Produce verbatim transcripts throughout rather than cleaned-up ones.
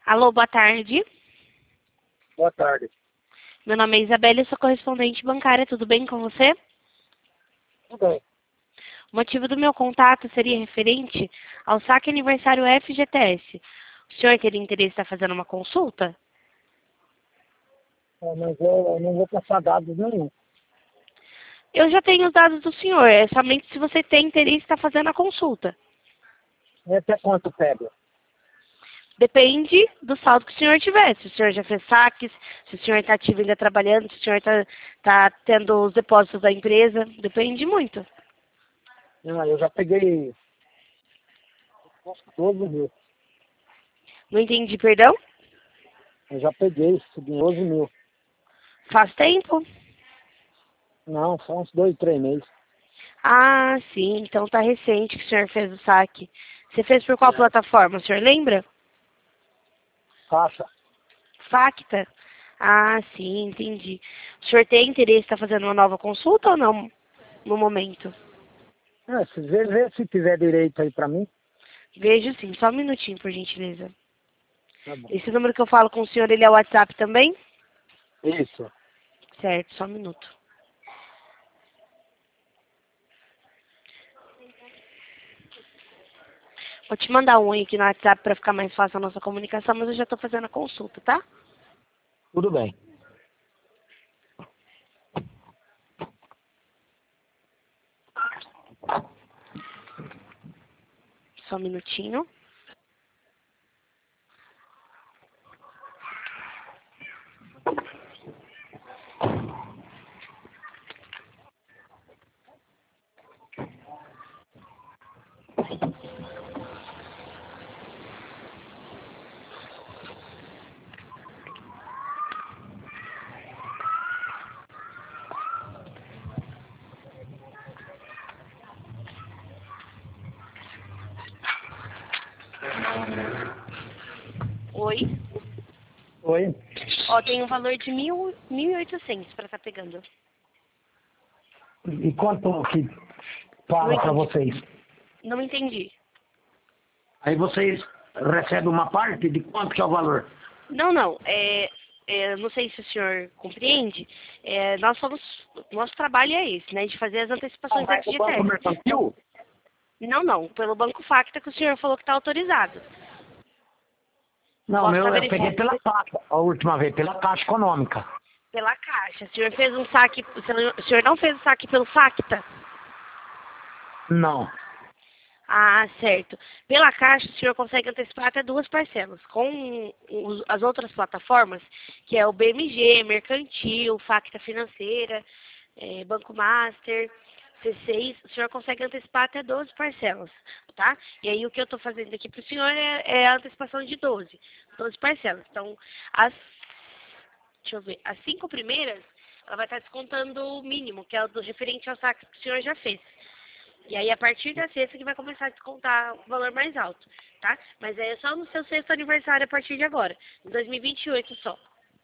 Alô, boa tarde. Boa tarde. Meu nome é Isabela e sou correspondente bancária. Tudo bem com você? Tudo bem. O motivo do meu contato seria referente ao saque aniversário F G T S. O senhor teria interesse em estar fazendo uma consulta? É, mas eu, eu não vou passar dados nenhum. Eu já tenho os dados do senhor. É somente se você tem interesse em estar fazendo a consulta. E até quanto pega? Depende do saldo que o senhor tiver. Se o senhor já fez saques, se o senhor está ativo ainda trabalhando, se o senhor está tá tendo os depósitos da empresa. Depende muito. Não, eu já peguei doze mil. Não entendi, perdão? Eu já peguei doze mil. Faz tempo? Não, só uns dois, três meses. Ah, sim. Então tá recente que o senhor fez o saque. Você fez por qual É. plataforma? O senhor lembra? Faça. Facta? Ah, sim, entendi. O senhor tem interesse em estar fazendo uma nova consulta ou não no momento? É, se vê, vê se tiver direito aí pra mim. Vejo sim. Só um minutinho, por gentileza. Tá bom. Esse número que eu falo com o senhor, ele é o WhatsApp também? Isso. Certo, só um minuto. Vou te mandar um aí aqui no WhatsApp para ficar mais fácil a nossa comunicação, mas eu já estou fazendo a consulta, tá? Tudo bem. Só um minutinho. Oi? Oi. Ó, tem um valor de mil, mil e oitocentos para estar pegando. E quanto que Não paga pra entendi. vocês? Não entendi. Aí vocês recebem uma parte de quanto que é o valor? Não, não. É, é, não sei se o senhor compreende. É, nós somos, nosso trabalho é esse, né? De fazer as antecipações da Vai do Banco F G T S. Mercantil? Não, não. Pelo Banco Facta que o senhor falou que está autorizado. Não, Posso meu, estar eu peguei verificando pela Caixa, a última vez, pela Caixa Econômica. pela Caixa. O senhor fez um saque. O senhor o senhor não fez o saque pelo Facta? Não. Ah, certo. Pela Caixa, o senhor consegue antecipar até duas parcelas. Com os- as outras plataformas, que é o B M G, Mercantil, Facta Financeira, eh, Banco Master, C seis, o senhor consegue antecipar até doze parcelas, tá? E aí o que eu estou fazendo aqui para o senhor é, é a antecipação de doze, doze parcelas. Então, as, deixa eu ver, as cinco primeiras, ela vai estar descontando o mínimo, que é o do referente ao saque que o senhor já fez. E aí, a partir da sexta que vai começar a descontar o valor mais alto, tá? Mas é só no seu sexto aniversário a partir de agora, em dois mil e vinte e oito só.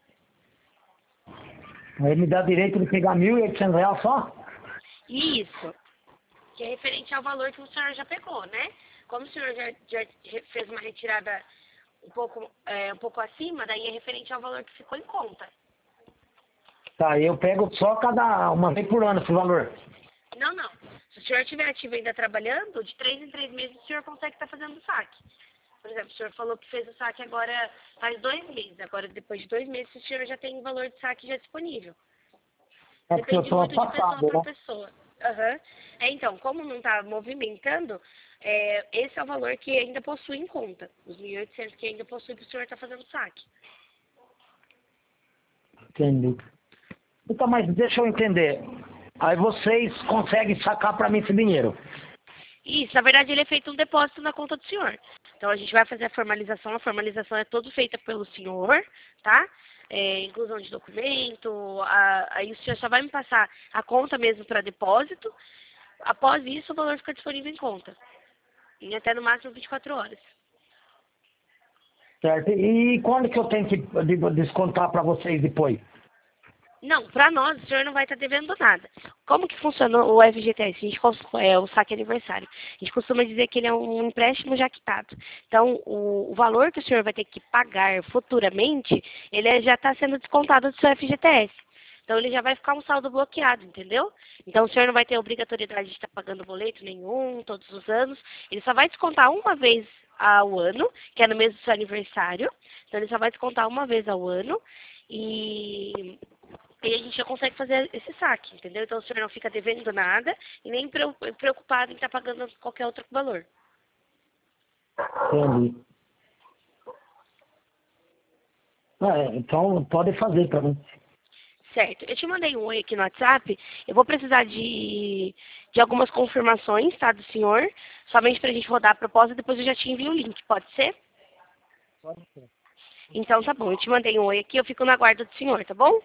Aí me dá direito de pegar mil e oitocentos reais só? Isso, que é referente ao valor que o senhor já pegou, né? Como o senhor já, já re- fez uma retirada um pouco, é, um pouco acima, daí é referente ao valor que ficou em conta. Tá, eu pego só cada uma vez por ano esse valor. Não, não. Se o senhor estiver ativo ainda trabalhando, de três em três meses o senhor consegue estar fazendo o saque. Por exemplo, o senhor falou que fez o saque agora faz dois meses. Agora, depois de dois meses, o senhor já tem o valor de saque já disponível. É porque eu Depende tô muito de pessoa afastado, para né? pessoa. Aham. É, então, como não está movimentando, é, esse é o valor que ainda possui em conta. Os mil e oitocentos que ainda possui para o senhor estar fazendo saque. Entendi. Então, mas deixa eu entender. Aí vocês conseguem sacar pra mim esse dinheiro. Isso, na verdade, ele é feito um depósito na conta do senhor. Então, a gente vai fazer a formalização. A formalização é toda feita pelo senhor, tá? É, inclusão de documento. A, aí o senhor só vai me passar a conta mesmo para depósito. Após isso, o valor fica disponível em conta. Em até no máximo vinte e quatro horas. Certo? E quando que eu tenho que de- descontar pra vocês depois? Não, para nós o senhor não vai estar devendo nada. Como que funciona o F G T S? A gente, cons- é o saque aniversário. A gente costuma dizer que ele é um empréstimo já quitado. Então, o, o valor que o senhor vai ter que pagar futuramente, ele é- já está sendo descontado do seu F G T S. Então, ele já vai ficar um saldo bloqueado, entendeu? Então, o senhor não vai ter obrigatoriedade de estar pagando boleto nenhum, todos os anos. Ele só vai descontar uma vez ao ano, que é no mês do seu aniversário. Então, ele só vai descontar uma vez ao ano. E e a gente já consegue fazer esse saque, entendeu? Então o senhor não fica devendo nada e nem preo- preocupado em estar pagando qualquer outro valor. Entendi. É, então pode fazer para mim. Certo. Eu te mandei um oi aqui no WhatsApp. Eu vou precisar de, de algumas confirmações, tá, do senhor. Somente pra gente rodar a proposta, depois eu já te envio o link, pode ser? Pode ser. Então tá bom, eu te mandei um oi aqui, eu fico na guarda do senhor, tá bom?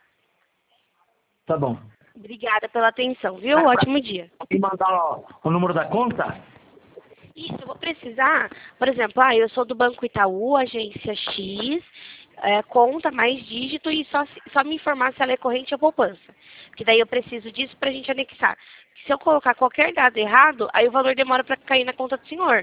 Tá bom. Obrigada pela atenção, viu? Ótimo dia. E mandar ó, o número da conta? Isso, eu vou precisar, por exemplo, ah, eu sou do Banco Itaú, agência X, é, conta mais dígito e só, se- só me informar se ela é corrente ou poupança. Porque daí eu preciso disso pra gente anexar. Se eu colocar qualquer dado errado, aí o valor demora pra cair na conta do senhor,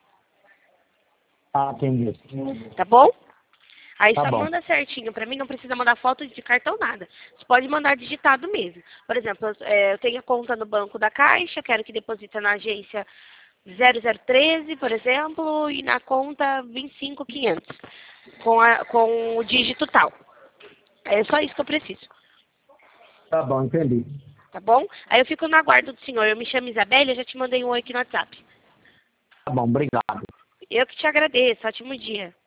Ah, entendi. tá bom? Aí Tá só bom. manda certinho pra mim, não precisa mandar foto de cartão, nada. Você pode mandar digitado mesmo. Por exemplo, eu, é, eu tenho a conta no banco da Caixa, quero que deposite na agência zero zero treze, por exemplo, e na conta vinte e cinco mil e quinhentos, com, a, com o dígito tal. É só isso que eu preciso, Tá bom, entendi. tá bom? Aí eu fico na guarda do senhor. Eu me chamo Isabelle, eu já te mandei um oi aqui no WhatsApp. Tá bom, obrigado. Eu que te agradeço. Ótimo dia.